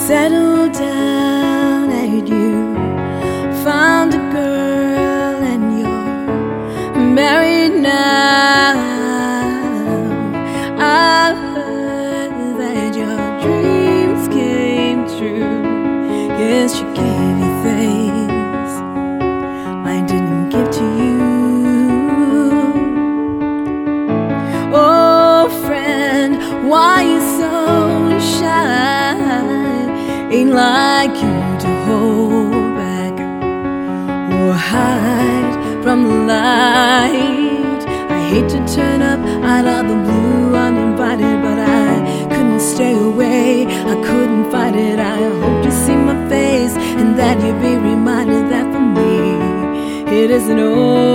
settled down and you found a girl and you're married now. I've heard that your dreams came true. Yes, she gave you things I didn't give to you. Oh friend, why you so shy? Ain't like you to hold back or hide from the light. I hate to turn up out of the blue uninvited, but I couldn't stay away, I couldn't fight it. I hope you see my face and that you'll be reminded that for me it isn't over.